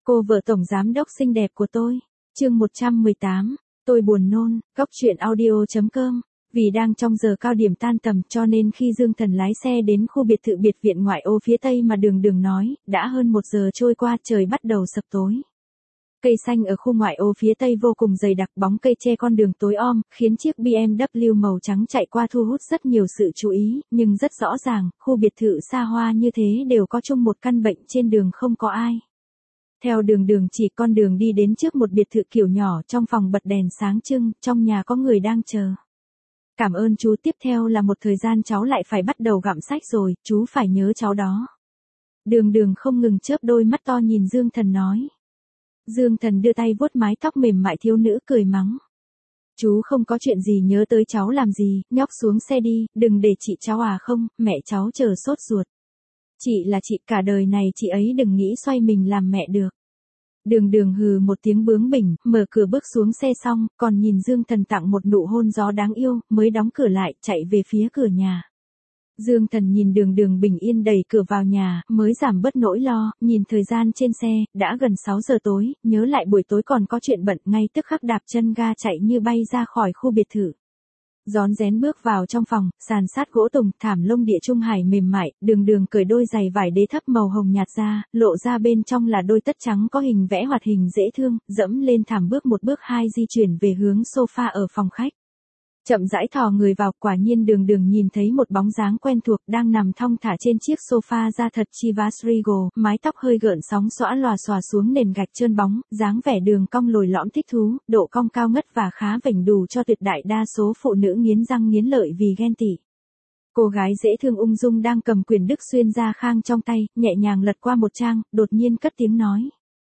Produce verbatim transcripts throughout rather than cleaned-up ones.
Cô vợ tổng giám đốc xinh đẹp của tôi. Chương một trăm mười tám, tôi buồn nôn. Góc truyện audio chấm com. Vì đang trong giờ cao điểm tan tầm cho nên khi Dương Thần lái xe đến khu biệt thự biệt viện ngoại ô phía tây mà Đường Đường nói, đã hơn một giờ trôi qua, trời bắt đầu sập tối. Cây xanh ở khu ngoại ô phía tây vô cùng dày đặc, bóng cây che con đường tối om, khiến chiếc bê em vê màu trắng chạy qua thu hút rất nhiều sự chú ý, nhưng rất rõ ràng, khu biệt thự xa hoa như thế đều có chung một căn bệnh, trên đường không có ai. Theo Đường Đường chỉ con đường đi đến trước một biệt thự kiểu nhỏ, trong phòng bật đèn sáng trưng, trong nhà có người đang chờ. Cảm ơn chú, tiếp theo là một thời gian cháu lại phải bắt đầu gặm sách rồi, chú phải nhớ cháu đó. Đường Đường không ngừng chớp đôi mắt to nhìn Dương Thần nói. Dương Thần đưa tay vuốt mái tóc mềm mại, thiếu nữ cười mắng. Chú không có chuyện gì, nhớ tới cháu làm gì, nhóc xuống xe đi, đừng để chị cháu à. Không, mẹ cháu chờ sốt ruột. Chị là chị, cả đời này chị ấy đừng nghĩ xoay mình làm mẹ được. Đường Đường hừ một tiếng bướng bỉnh, mở cửa bước xuống xe xong, còn nhìn Dương Thần tặng một nụ hôn gió đáng yêu, mới đóng cửa lại, chạy về phía cửa nhà. Dương Thần nhìn Đường Đường bình yên đẩy cửa vào nhà, mới giảm bớt nỗi lo, nhìn thời gian trên xe, đã gần sáu giờ tối, nhớ lại buổi tối còn có chuyện bận, ngay tức khắc đạp chân ga chạy như bay ra khỏi khu biệt thự. Rón rén bước vào trong phòng, sàn sát gỗ tùng, thảm lông địa trung hải mềm mại, Đường Đường cởi đôi giày vải đế thấp màu hồng nhạt ra, lộ ra bên trong là đôi tất trắng có hình vẽ hoạt hình dễ thương, dẫm lên thảm bước một bước hai di chuyển về hướng sofa ở phòng khách. Chậm rãi thò người vào, quả nhiên Đường Đường nhìn thấy một bóng dáng quen thuộc đang nằm thong thả trên chiếc sofa da thật Chivas Regal, mái tóc hơi gợn sóng xõa lòa xòa xuống nền gạch trơn bóng, dáng vẻ đường cong lồi lõm thích thú, độ cong cao ngất và khá vểnh đủ cho tuyệt đại đa số phụ nữ nghiến răng nghiến lợi vì ghen tị. Cô gái dễ thương ung dung đang cầm quyển Đức Xuyên Gia Khang trong tay, nhẹ nhàng lật qua một trang, đột nhiên cất tiếng nói.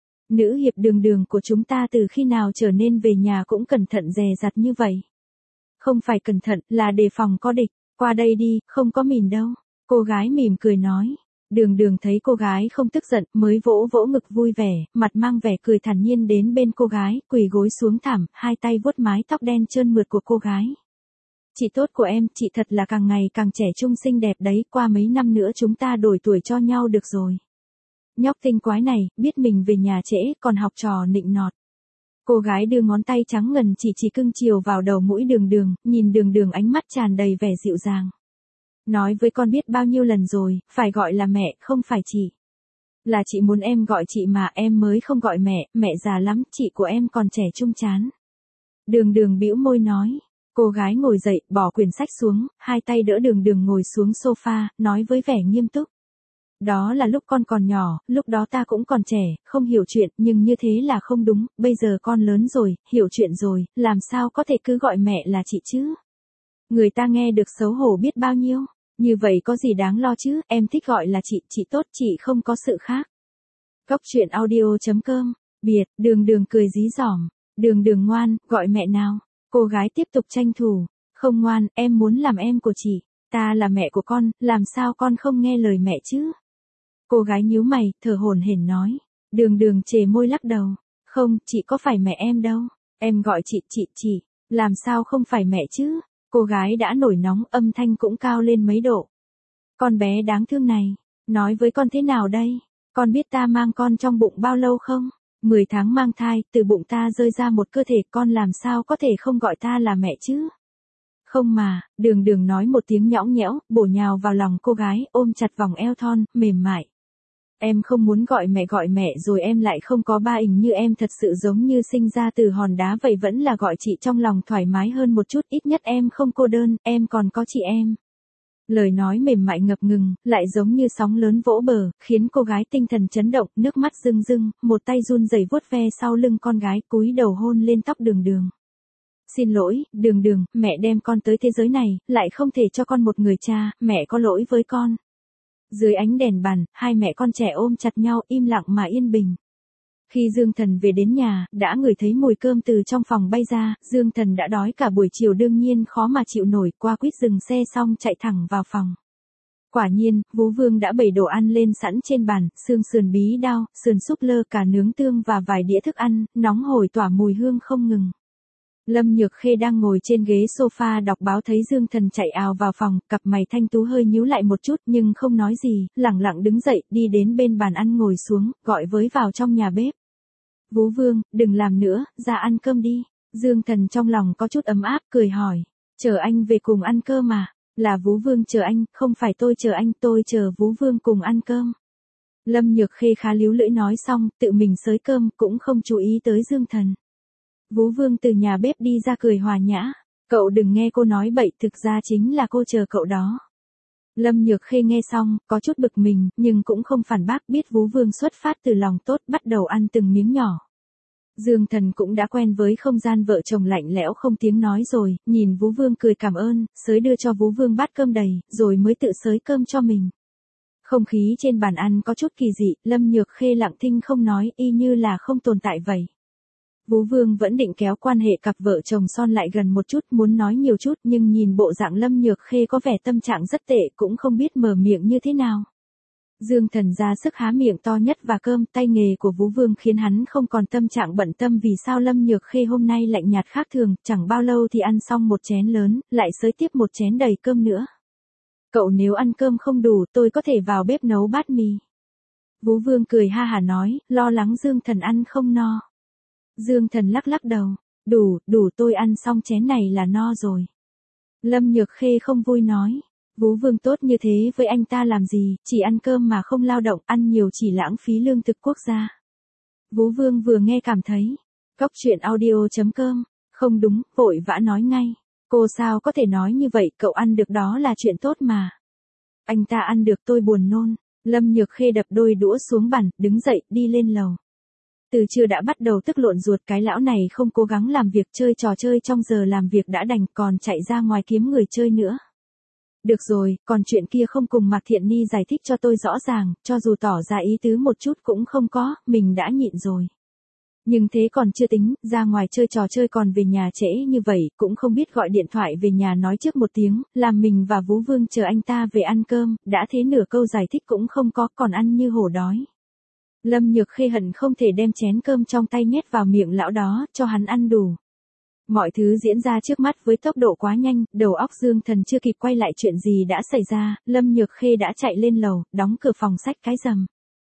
Nữ hiệp Đường Đường của chúng ta từ khi nào trở nên về nhà cũng cẩn thận dè dặt như vậy? Không phải cẩn thận, là đề phòng có địch. Qua đây đi, không có mìn đâu. Cô gái mỉm cười nói. Đường Đường thấy cô gái không tức giận, mới vỗ vỗ ngực vui vẻ, mặt mang vẻ cười thản nhiên đến bên cô gái, quỳ gối xuống thảm, hai tay vuốt mái tóc đen trơn mượt của cô gái. Chị tốt của em, chị thật là càng ngày càng trẻ trung xinh đẹp đấy, qua mấy năm nữa chúng ta đổi tuổi cho nhau được rồi. Nhóc tinh quái này, biết mình về nhà trễ, còn học trò nịnh nọt. Cô gái đưa ngón tay trắng ngần chỉ chỉ cưng chiều vào đầu mũi Đường Đường, nhìn Đường Đường ánh mắt tràn đầy vẻ dịu dàng. Nói với con biết bao nhiêu lần rồi, phải gọi là mẹ, không phải chị. Là chị muốn em gọi chị mà, em mới không gọi mẹ, mẹ già lắm, chị của em còn trẻ trung chán. Đường Đường bĩu môi nói. Cô gái ngồi dậy, bỏ quyển sách xuống, hai tay đỡ Đường Đường ngồi xuống sofa, nói với vẻ nghiêm túc. Đó là lúc con còn nhỏ, lúc đó ta cũng còn trẻ, không hiểu chuyện, nhưng như thế là không đúng, bây giờ con lớn rồi, hiểu chuyện rồi, làm sao có thể cứ gọi mẹ là chị chứ? Người ta nghe được xấu hổ biết bao nhiêu, như vậy có gì đáng lo chứ, em thích gọi là chị, chị tốt, chị không có sự khác. Góc truyện audio chấm com, biệt, Đường Đường cười dí dỏm, Đường Đường ngoan, gọi mẹ nào. Cô gái tiếp tục tranh thủ, không ngoan, em muốn làm em của chị, ta là mẹ của con, làm sao con không nghe lời mẹ chứ? Cô gái nhíu mày, thở hổn hển nói. Đường Đường chề môi lắc đầu. Không, chị có phải mẹ em đâu. Em gọi chị, chị, chị. Làm sao không phải mẹ chứ? Cô gái đã nổi nóng, âm thanh cũng cao lên mấy độ. Con bé đáng thương này. Nói với con thế nào đây? Con biết ta mang con trong bụng bao lâu không? Mười tháng mang thai, từ bụng ta rơi ra một cơ thể, con làm sao có thể không gọi ta là mẹ chứ? Không mà, Đường Đường nói một tiếng nhõng nhẽo, bổ nhào vào lòng cô gái, ôm chặt vòng eo thon, mềm mại. Em không muốn gọi mẹ gọi mẹ rồi em lại không có ba ình như em, thật sự giống như sinh ra từ hòn đá vậy, vẫn là gọi chị trong lòng thoải mái hơn một chút, ít nhất em không cô đơn, em còn có chị em. Lời nói mềm mại ngập ngừng, lại giống như sóng lớn vỗ bờ, khiến cô gái tinh thần chấn động, nước mắt rưng rưng, một tay run rẩy vuốt ve sau lưng con gái, cúi đầu hôn lên tóc Đường Đường. Xin lỗi, Đường Đường, mẹ đem con tới thế giới này, lại không thể cho con một người cha, mẹ có lỗi với con. Dưới ánh đèn bàn, hai mẹ con trẻ ôm chặt nhau, im lặng mà yên bình. Khi Dương Thần về đến nhà, đã ngửi thấy mùi cơm từ trong phòng bay ra, Dương Thần đã đói cả buổi chiều đương nhiên khó mà chịu nổi, qua quýt dừng xe xong chạy thẳng vào phòng. Quả nhiên, Vú Vương đã bày đồ ăn lên sẵn trên bàn, xương sườn bí đao, sườn súp lơ, cà nướng tương và vài đĩa thức ăn, nóng hổi tỏa mùi hương không ngừng. Lâm Nhược Khê đang ngồi trên ghế sofa đọc báo thấy Dương Thần chạy ào vào phòng, cặp mày thanh tú hơi nhíu lại một chút nhưng không nói gì, lẳng lặng đứng dậy, đi đến bên bàn ăn ngồi xuống, gọi với vào trong nhà bếp. Vú Vương, đừng làm nữa, ra ăn cơm đi. Dương Thần trong lòng có chút ấm áp, cười hỏi. Chờ anh về cùng ăn cơm mà. Là Vú Vương chờ anh, không phải tôi chờ anh, tôi chờ Vú Vương cùng ăn cơm. Lâm Nhược Khê khá líu lưỡi nói xong, tự mình xới cơm, cũng không chú ý tới Dương Thần. Vú Vương từ nhà bếp đi ra cười hòa nhã. Cậu đừng nghe cô nói bậy, thực ra chính là cô chờ cậu đó. Lâm Nhược Khê nghe xong, có chút bực mình, nhưng cũng không phản bác, biết Vú Vương xuất phát từ lòng tốt, bắt đầu ăn từng miếng nhỏ. Dương Thần cũng đã quen với không gian vợ chồng lạnh lẽo không tiếng nói rồi, nhìn Vú Vương cười cảm ơn, xới đưa cho Vú Vương bát cơm đầy, rồi mới tự xới cơm cho mình. Không khí trên bàn ăn có chút kỳ dị, Lâm Nhược Khê lặng thinh không nói, y như là không tồn tại vậy. Vú Vương vẫn định kéo quan hệ cặp vợ chồng son lại gần một chút, muốn nói nhiều chút, nhưng nhìn bộ dạng Lâm Nhược Khê có vẻ tâm trạng rất tệ, cũng không biết mở miệng như thế nào. Dương Thần ra sức há miệng to nhất và cơm, tay nghề của Vú Vương khiến hắn không còn tâm trạng bận tâm vì sao Lâm Nhược Khê hôm nay lạnh nhạt khác thường, chẳng bao lâu thì ăn xong một chén lớn, lại xới tiếp một chén đầy cơm nữa. Cậu nếu ăn cơm không đủ, tôi có thể vào bếp nấu bát mì. Vú Vương cười ha hả nói, lo lắng Dương Thần ăn không no. Dương Thần lắc lắc đầu, đủ, đủ tôi ăn xong chén này là no rồi. Lâm Nhược Khê không vui nói, Vú Vương tốt như thế với anh ta làm gì, chỉ ăn cơm mà không lao động, ăn nhiều chỉ lãng phí lương thực quốc gia. Vú Vương vừa nghe cảm thấy, cóc truyện audio chấm com, không đúng, vội vã nói ngay, cô sao có thể nói như vậy, cậu ăn được đó là chuyện tốt mà. Anh ta ăn được tôi buồn nôn. Lâm Nhược Khê đập đôi đũa xuống bàn, đứng dậy, đi lên lầu. Từ trưa đã bắt đầu tức lộn ruột, cái lão này không cố gắng làm việc chơi trò chơi trong giờ làm việc đã đành, còn chạy ra ngoài kiếm người chơi nữa. Được rồi, còn chuyện kia không cùng Mạc Thiện Ni giải thích cho tôi rõ ràng, cho dù tỏ ra ý tứ một chút cũng không có, mình đã nhịn rồi. Nhưng thế còn chưa tính, ra ngoài chơi trò chơi còn về nhà trễ như vậy, cũng không biết gọi điện thoại về nhà nói trước một tiếng, làm mình và Vú Vương chờ anh ta về ăn cơm, đã thế nửa câu giải thích cũng không có, còn ăn như hổ đói. Lâm Nhược Khê hận không thể đem chén cơm trong tay nhét vào miệng lão đó, cho hắn ăn đủ. Mọi thứ diễn ra trước mắt với tốc độ quá nhanh, đầu óc Dương Thần chưa kịp quay lại chuyện gì đã xảy ra, Lâm Nhược Khê đã chạy lên lầu, đóng cửa phòng xách cái rầm.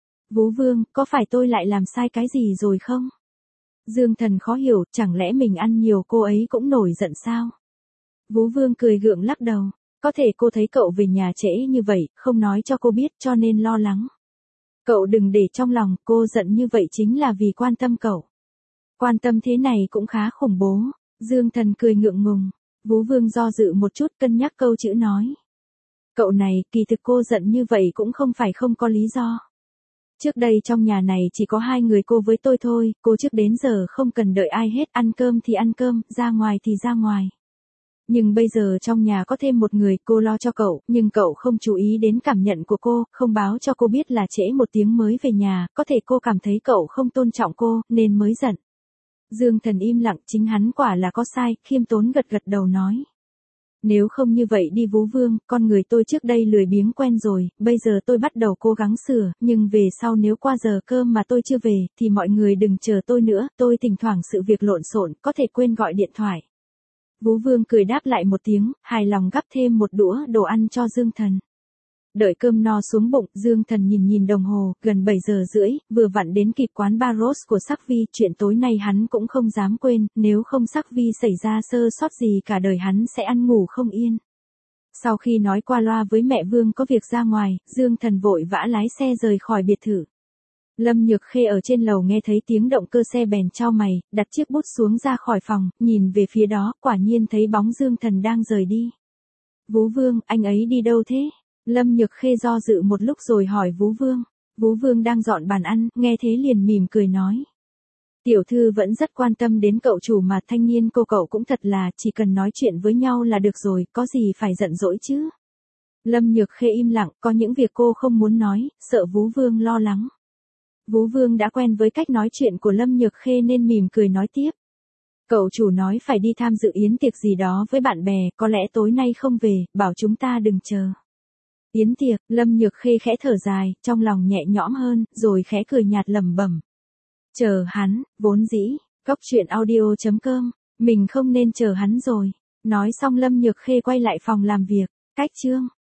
Vú Vương, có phải tôi lại làm sai cái gì rồi không? Dương Thần khó hiểu, chẳng lẽ mình ăn nhiều cô ấy cũng nổi giận sao? Vú Vương cười gượng lắc đầu, có thể cô thấy cậu về nhà trễ như vậy, không nói cho cô biết cho nên lo lắng. Cậu đừng để trong lòng, cô giận như vậy chính là vì quan tâm cậu. Quan tâm thế này cũng khá khủng bố. Dương Thần cười ngượng ngùng. Vú Vương do dự một chút cân nhắc câu chữ nói. Cậu này, kỳ thực cô giận như vậy cũng không phải không có lý do. Trước đây trong nhà này chỉ có hai người cô với tôi thôi, cô trước đến giờ không cần đợi ai hết, ăn cơm thì ăn cơm, ra ngoài thì ra ngoài. Nhưng bây giờ trong nhà có thêm một người, cô lo cho cậu, nhưng cậu không chú ý đến cảm nhận của cô, không báo cho cô biết là trễ một tiếng mới về nhà, có thể cô cảm thấy cậu không tôn trọng cô, nên mới giận. Dương Thần im lặng, chính hắn quả là có sai, khiêm tốn gật gật đầu nói. Nếu không như vậy đi Vú Vương, con người tôi trước đây lười biếng quen rồi, bây giờ tôi bắt đầu cố gắng sửa, nhưng về sau nếu qua giờ cơm mà tôi chưa về, thì mọi người đừng chờ tôi nữa, tôi thỉnh thoảng sự việc lộn xộn, có thể quên gọi điện thoại. Vú Vương cười đáp lại một tiếng, hài lòng gắp thêm một đũa đồ ăn cho Dương Thần. Đợi cơm no xuống bụng, Dương Thần nhìn nhìn đồng hồ, gần bảy giờ rưỡi, vừa vặn đến kịp quán bar Rose của Sắc Vi, chuyện tối nay hắn cũng không dám quên, nếu không Sắc Vi xảy ra sơ sót gì cả đời hắn sẽ ăn ngủ không yên. Sau khi nói qua loa với mẹ Vương có việc ra ngoài, Dương Thần vội vã lái xe rời khỏi biệt thự. Lâm Nhược Khê ở trên lầu nghe thấy tiếng động cơ xe bèn chau mày, đặt chiếc bút xuống ra khỏi phòng, nhìn về phía đó, quả nhiên thấy bóng Dương Thần đang rời đi. Vú Vương, anh ấy đi đâu thế? Lâm Nhược Khê do dự một lúc rồi hỏi Vú Vương. Vú Vương đang dọn bàn ăn, nghe thế liền mỉm cười nói. Tiểu thư vẫn rất quan tâm đến cậu chủ mà, thanh niên cô cậu cũng thật là, chỉ cần nói chuyện với nhau là được rồi, có gì phải giận dỗi chứ. Lâm Nhược Khê im lặng, có những việc cô không muốn nói, sợ Vú Vương lo lắng. Vú Vương đã quen với cách nói chuyện của Lâm Nhược Khê nên mỉm cười nói tiếp. Cậu chủ nói phải đi tham dự yến tiệc gì đó với bạn bè, có lẽ tối nay không về, bảo chúng ta đừng chờ. Yến tiệc, Lâm Nhược Khê khẽ thở dài, trong lòng nhẹ nhõm hơn, rồi khẽ cười nhạt lẩm bẩm. Chờ hắn, vốn dĩ, cóc truyện audio chấm com, mình không nên chờ hắn rồi. Nói xong Lâm Nhược Khê quay lại phòng làm việc, cách chương.